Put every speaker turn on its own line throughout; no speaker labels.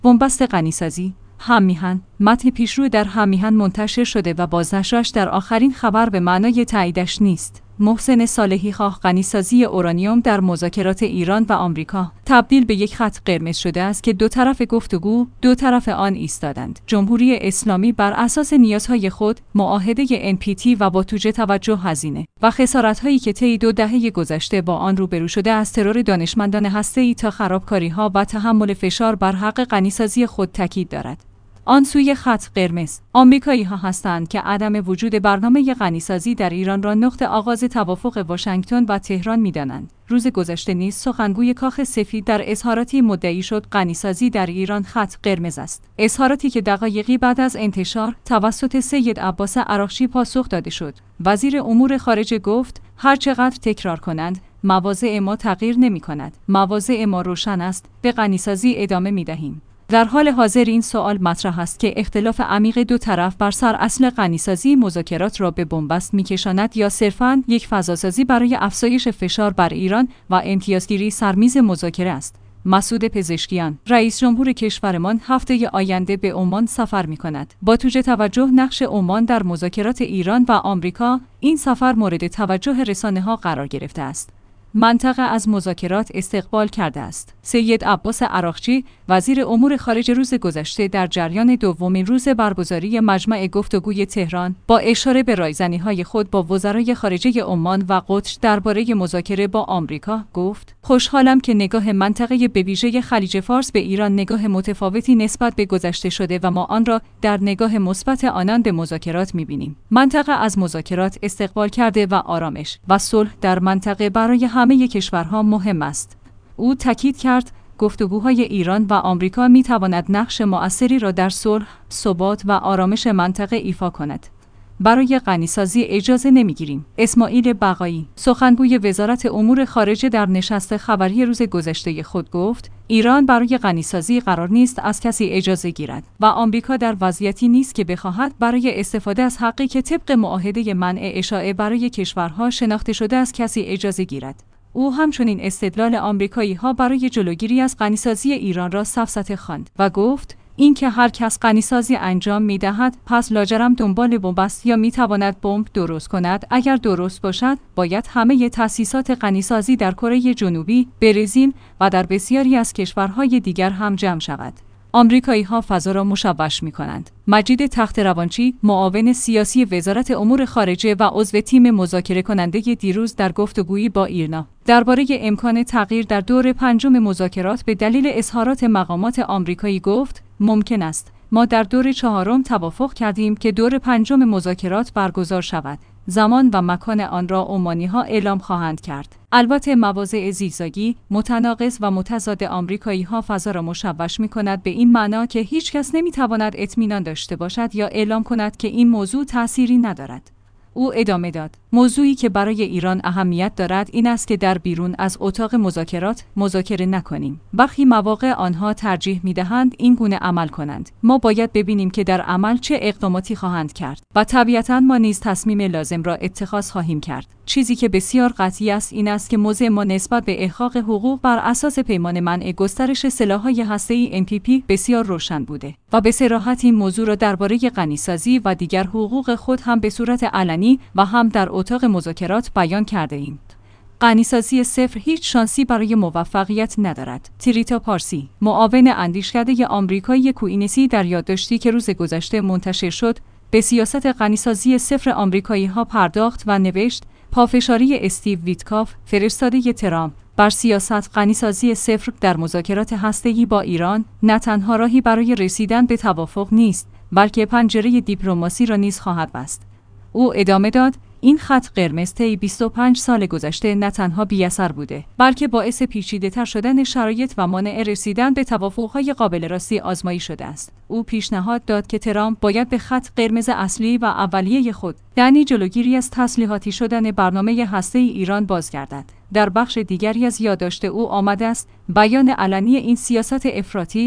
بنبست غنیسازی هم‌میهن. متن پیشرو در هم‌میهن منتشر شده و بازنشرش در آخرین خبر به معنای تاییدش نیست. محسن صالحی خواه غنیسازی اورانیوم در مذاکرات ایران و آمریکا تبدیل به یک خط قرمز شده است که دو طرف گفتگو دو طرف آن ایستادند. جمهوری اسلامی بر اساس نیازهای خود معاهده NPT و با توجه توجه هزینه و خسارت‌هایی که طی 2 دهه گذشته با آن روبرو شده از ترور دانشمندان هسته‌ای تا خرابکاری‌ها و تحمل فشار بر حق غنیسازی خود تاکید دارد. آن سوی خط قرمز آمریکایی‌ها هستند که عدم وجود برنامه غنیسازی در ایران را نقطه آغاز توافق واشنگتن و تهران می‌دانند. روز گذشته نیز سخنگوی کاخ سفید در اظهاراتی مدعی شد غنیسازی در ایران خط قرمز است. اظهاراتی که دقایقی بعد از انتشار توسط سید عباس عراقچی پاسخ داده شد. وزیر امور خارجه گفت هر چقدر تکرار کنند مواضع ما تغییر نمی‌کند. مواضع ما روشن است. به غنیسازی ادامه می‌دهیم. در حال حاضر این سوال مطرح است که اختلاف عمیق دو طرف بر سر اصل غنیسازی مذاکرات را به بنبست می‌کشاند یا صرفاً یک فضاسازی برای افزایش فشار بر ایران و امتیازگیری سرمیز مذاکره است. مسعود پزشکیان رئیس جمهور کشورمان هفته آینده به عمان سفر می‌کند. با توجه توجه نقش عمان در مذاکرات ایران و آمریکا، این سفر مورد توجه رسانه‌ها قرار گرفته است. منطقه از مذاکرات استقبال کرده است. سید عباس عراقچی وزیر امور خارجه روز گذشته در جریان دومین روز برگزاری مجمع گفتگوی تهران با اشاره به رایزنی‌های خود با وزرای خارجه عمان و قطر درباره مذاکره با آمریکا گفت: خوشحالم که نگاه منطقه به ویژه خلیج فارس به ایران نگاه متفاوتی نسبت به گذشته شده و ما آن را در نگاه مثبت آنان به مذاکرات می‌بینیم. منطقه از مذاکرات استقبال کرده و آرامش و صلح در منطقه برای همه کشورها مهم است. او تاکید کرد گفتگوهای ایران و آمریکا می تواند نقش مؤثری را در صلح، ثبات و آرامش منطقه ایفا کند. برای غنیسازی اجازه نمیگیریم. اسماعیل بقایی سخنگوی وزارت امور خارجه در نشست خبری روز گذشته خود گفت ایران برای غنیسازی قرار نیست از کسی اجازه گیرد و آمریکا در وضعیتی نیست که بخواهد برای استفاده از حقی که طبق معاهده منع اشاعه برای کشورها شناخته شده از کسی اجازه گیرد. او همچنین استدلال آمریکایی‌ها برای جلوگیری از غنیسازی ایران را سفسطه خواند و گفت اینکه هر کس غنیسازی انجام می‌دهد پس لاجرم دنبال بمب است یا می‌تواند بمب درست کند. اگر درست باشد باید همه تأسیسات غنیسازی در کره جنوبی، برزیل و در بسیاری از کشورهای دیگر هم جمع شود. آمریکایی‌ها فضا را مشوش می‌کنند. مجید تخت‌روانچی معاون سیاسی وزارت امور خارجه و عضو تیم مذاکره کننده دیروز در گفتگویی با ایرنا درباره امکان تغییر در دور پنجم مذاکرات به دلیل اظهارات مقامات آمریکایی گفت ممکن است. ما در دور چهارم توافق کردیم که دور پنجم مذاکرات برگزار شود. زمان و مکان آن را عمانی‌ها اعلام خواهند کرد. البته مواضع زیگزاگی، متناقض و متضاد آمریکایی‌ها فضا را مشوش می‌کند به این معنا که هیچ کس نمی‌تواند اطمینان داشته باشد یا اعلام کند که این موضوع تأثیری ندارد. او ادامه داد: موضوعی که برای ایران اهمیت دارد این است که در بیرون از اتاق مذاکرات مذاکره نکنیم. برخی مواقع آنها ترجیح می‌دهند این گونه عمل کنند. ما باید ببینیم که در عمل چه اقداماتی خواهند کرد و طبیعتاً ما نیز تصمیم لازم را اتخاذ خواهیم کرد. چیزی که بسیار قطعی است این است که موضع ما نسبت به احقاق حقوق بر اساس پیمان منع گسترش سلاح‌های هسته‌ای NPT بسیار روشن بوده و به صراحت این موضوع را درباره غنیسازی و دیگر حقوق خود هم به صورت علنی و هم در اتاق مذاکرات بیان کرده ایم. غنیسازی صفر هیچ شانسی برای موفقیت ندارد. تریتا پارسی معاون اندیشکده آمریکایی کوینسی در یادداشتی که روز گذشته منتشر شد به سیاست غنیسازی صفر آمریکایی‌ها پرداخت و نوشت پافشاری استیو ویتکاف فرستاده ترامپ بر سیاست غنیسازی صفر در مذاکرات هسته‌ای با ایران نه تنها راهی برای رسیدن به توافق نیست بلکه پنجره دیپلماسی را نیز خواهد بست. او ادامه داد این خط قرمز طی 25 سال گذشته نه تنها بی‌اثر بوده بلکه باعث پیچیده‌تر شدن شرایط و مانع رسیدن به توافق‌های قابل راستی آزمایی شده است. او پیشنهاد داد که ترامپ باید به خط قرمز اصلی و اولیه خود یعنی جلوگیری از تسلیحاتی شدن برنامه هسته‌ای ایران بازگردد. در بخش دیگری از یادداشت او آمده است بیان علنی این سیاست افراطی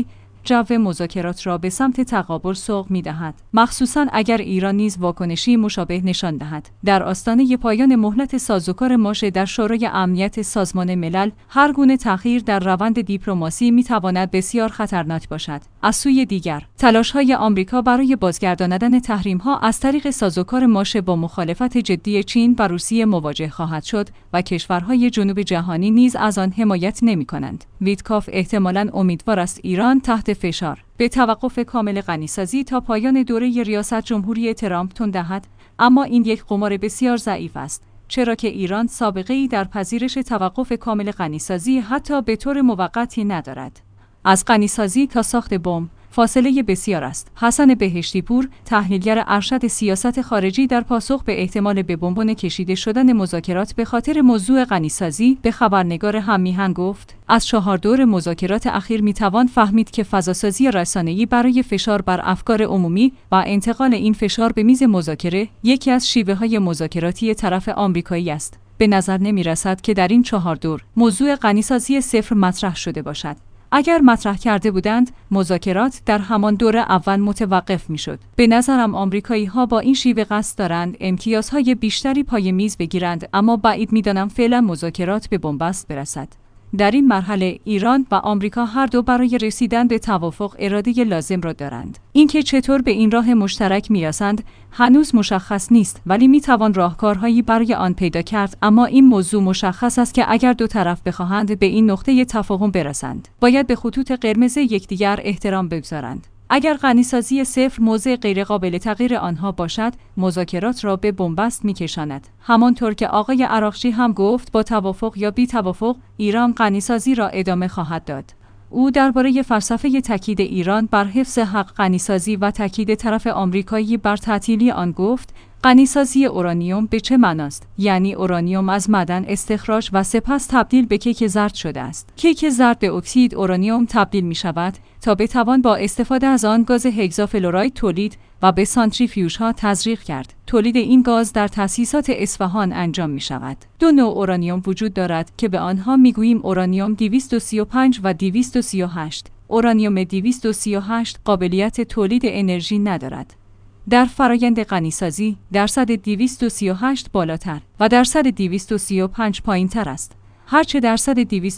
جو مذاکرات را به سمت تقابل سوق می‌دهد، مخصوصاً اگر ایران نیز واکنشی مشابه نشان دهد. در آستانه پایان مهلت سازوکار ماشه در شورای امنیت سازمان ملل، هر گونه تأخیر در روند دیپلماسی می‌تواند بسیار خطرناک باشد. از سوی دیگر، تلاش‌های آمریکا برای بازگرداندن تحریم‌ها از طریق سازوکار ماشه با مخالفت جدی چین و روسیه مواجه خواهد شد و کشورهای جنوب جهانی نیز از آن حمایت نمی‌کنند. ویتکاف احتمالاً امیدوار است ایران تحت فشار به توقف کامل غنیسازی تا پایان دوره ریاست جمهوری ترامپ تن دهد، اما این یک قمار بسیار ضعیف است، چرا که ایران سابقه‌ای در پذیرش توقف کامل غنیسازی حتی به طور موقتی ندارد. از غنیسازی تا ساخت بمب فاصله بسیار است. حسن بهشتی پور، تحلیلگر ارشد سیاست خارجی، در پاسخ به احتمال به بنبان کشیده شدن مذاکرات به خاطر موضوع غنیسازی به خبرنگار هم‌میهن گفت: از 4 دور مذاکرات اخیر میتوان فهمید که فضاسازی رسانه‌ای برای فشار بر افکار عمومی و انتقال این فشار به میز مذاکره یکی از شیوه‌های مذاکراتی طرف آمریکایی است. به نظر نمی‌رسد که در این 4 دور موضوع غنیسازی صفر مطرح شده باشد. اگر مطرح کرده بودند، مذاکرات در همان دور اول متوقف میشد. به نظرم آمریکایی‌ها با این شیوه قصد دارند امتیازهای بیشتری پای میز بگیرند، اما بعید می‌دانم فعلا مذاکرات به بنبست برسد. در این مرحله ایران و آمریکا هر دو برای رسیدن به توافق اراده لازم را دارند. اینکه چطور به این راه مشترک می‌رسند هنوز مشخص نیست، ولی می‌توان راهکارهایی برای آن پیدا کرد. اما این موضوع مشخص است که اگر دو طرف بخواهند به این نقطه تفاهم برسند، باید به خطوط قرمز یکدیگر احترام بگذارند. اگر غنیسازی صفر موضع غیرقابل تغییر آنها باشد، مذاکرات را به بنبست می‌کشاند. همانطور که آقای عراقچی هم گفت، با توافق یا بی توافق، ایران غنیسازی را ادامه خواهد داد. او درباره فلسفه تاکید ایران بر حفظ حق غنیسازی و تاکید طرف آمریکایی بر تعطیلی آن گفت: غنیسازی اورانیوم به چه معناست؟ یعنی اورانیوم از معدن استخراج و سپس تبدیل به کیک زرد شده است. کیک زرد به اکسید اورانیوم تبدیل می شود تا بتوان با استفاده از آن گاز هگزافلوراید تولید و به سانتریفیوژها تزریق کرد. تولید این گاز در تأسیسات اصفهان انجام می شود. 2 نوع اورانیوم وجود دارد که به آنها می گوییم اورانیوم 235 و 238. اورانیوم 238 قابلیت تولید انرژی ندارد. در فرایند غنیسازی درصد 238 بالاتر و درصد 235 پایین‌تر است. هرچه درصد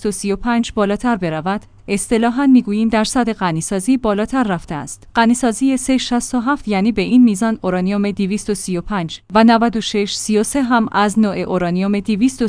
235 بالاتر برود، اصطلاحاً میگوییم درصد غنیسازی بالاتر رفته است. غنیسازی 367 یعنی به این میزان اورانیوم 235 و 9633 هم از نوع اورانیوم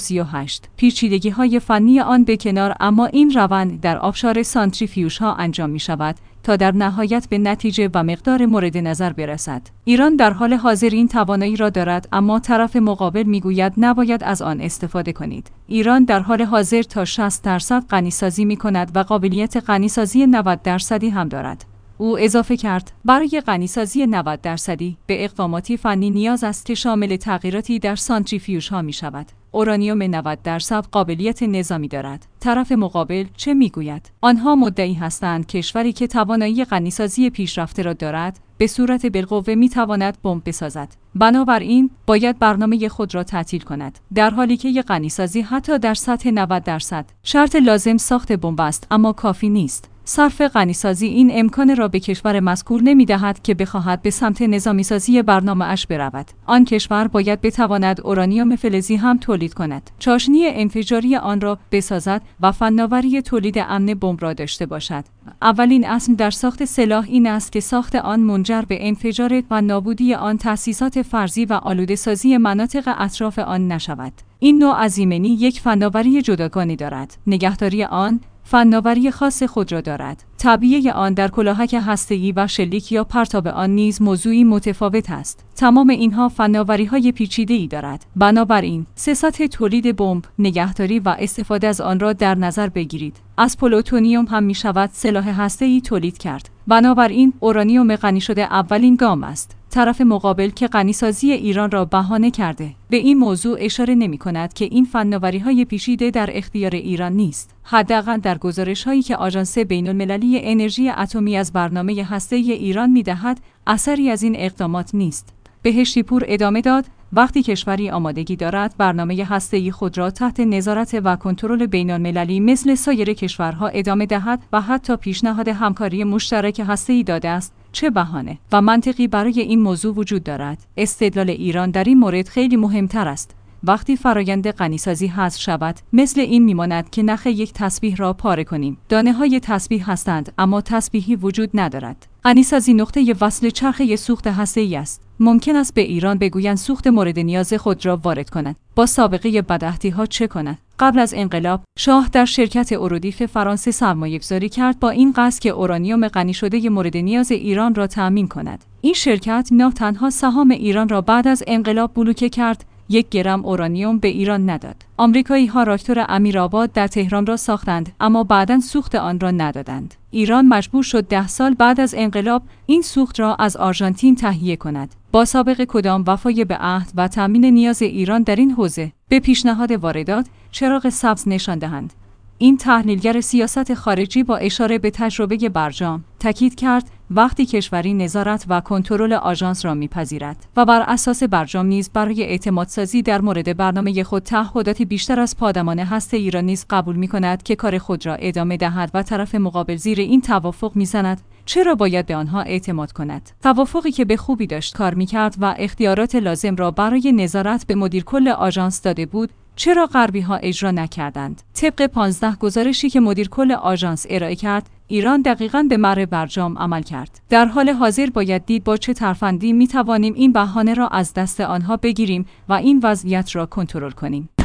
238. پیچیدگی‌های فنی آن به کنار، اما این روند در آبشار سانتریفیوژها انجام می شود تا در نهایت به نتیجه و مقدار مورد نظر برسد. ایران در حال حاضر این توانایی را دارد، اما طرف مقابل میگوید نباید از آن استفاده کنید. ایران در حال حاضر تا 60% غنیسازی می‌کند و قابلیت غنیسازی 90% هم دارد. او اضافه کرد: برای غنیسازی 90% به اقداماتی فنی نیاز است که شامل تغییراتی در سانتریفیوژها می شود. اورانیوم 90% قابلیت نظامی دارد. طرف مقابل چه میگوید؟ آنها مدعی هستند کشوری که توانایی غنیسازی پیشرفته را دارد به صورت بالقوه میتواند بمب بسازد. بنابراین باید برنامه خود را تعطیل کند. در حالی که غنیسازی حتی در سطح 90% شرط لازم ساخت بمب است، اما کافی نیست. صرف غنیسازی این امکان را به کشور مذکور نمی‌دهد که بخواهد به سمت نظامی‌سازی برنامه‌اش برود. آن کشور باید بتواند اورانیوم فلزی هم تولید کند، چاشنی انفجاری آن را بسازد و فناوری تولید امن بمب را داشته باشد. اولین اصل در ساخت سلاح این است که ساخت آن منجر به انفجار و نابودی آن تأسیسات فرضی و آلوده‌سازی مناطق اطراف آن نشود. این نوع از ایمنی یک فناوری جداگانه دارد. نگهداری آن فناوری خاص خود را دارد. تعبیه آن در کلاهک هسته‌ای و شلیک یا پرتاب آن نیز موضوعی متفاوت است. تمام اینها فناوری‌های پیچیده‌ای دارد. بنابراین سه سطح تولید بمب، نگهداری و استفاده از آن را در نظر بگیرید. از پلوتونیوم هم می‌شود سلاح هسته‌ای تولید کرد. بنابراین اورانیوم غنی شده اولین گام است. طرف مقابل که غنیسازی ایران را بهانه کرده، به این موضوع اشاره نمی‌کند که این فناوری‌های پیچیده در اختیار ایران نیست. حداقل در گزارش‌هایی که آژانس بین‌المللی انرژی اتمی از برنامه هسته‌ای ایران می‌دهد، اثری از این اقدامات نیست. بهشتی پور ادامه داد: وقتی کشوری آمادگی دارد برنامه هسته‌ای خود را تحت نظارت و کنترل بین‌المللی مثل سایر کشورها ادامه دهد و حتی پیشنهاد همکاری مشترک هسته‌ای داده است، چه بهانه و منطقی برای این موضوع وجود دارد. استدلال ایران در این مورد خیلی مهمتر است. وقتی فرایند غنیسازی حذف شود، مثل این میماند که نخ یک تسبیح را پاره کنیم. دانه‌های تسبیح هستند، اما تسبیحی وجود ندارد. غنیسازی نقطه وصل چرخه سوخت هسته‌ای است. ممکن است به ایران بگویند سوخت مورد نیاز خود را وارد کند. با سابقه بدعهدی‌ها چه کند؟ قبل از انقلاب، شاه در شرکت اورودیف فرانسه سرمایه‌گذاری کرد با این قصد که اورانیوم غنی شده مورد نیاز ایران را تأمین کند. این شرکت نه تنها سهام ایران را بعد از انقلاب بلوکه کرد، 1 گرم اورانیوم به ایران نداد. آمریکایی‌ها راکتور امیرآباد در تهران را ساختند، اما بعداً سوخت آن را ندادند. ایران مجبور شد 10 سال بعد از انقلاب این سوخت را از آرژانتین تهیه کند. با سابقه کدام وفای به عهد و تامین نیاز ایران در این حوزه به پیشنهاد واردات چراغ سبز نشان دهند. این تحلیلگر سیاست خارجی با اشاره به تجربه برجام تاکید کرد وقتی کشوری نظارت و کنترل آژانس را می‌پذیرد و بر اساس برجام نیز برای اعتمادسازی در مورد برنامه خود تعهدات بیشتر از پادمان هسته‌ای را نیز قبول می‌کند که کار خود را ادامه دهد و طرف مقابل زیر این توافق می‌زند، چرا باید به آنها اعتماد کند؟ توافقی که به خوبی داشت کار می‌کرد و اختیارات لازم را برای نظارت به مدیر کل آژانس داده بود، چرا غربی‌ها اجرا نکردند؟ طبق 15 گزارشی که مدیر کل آژانس ارائه کرد، ایران دقیقاً به مر برجام عمل کرد. در حال حاضر باید دید با چه ترفندی می‌توانیم این بهانه را از دست آنها بگیریم و این وضعیت را کنترل کنیم.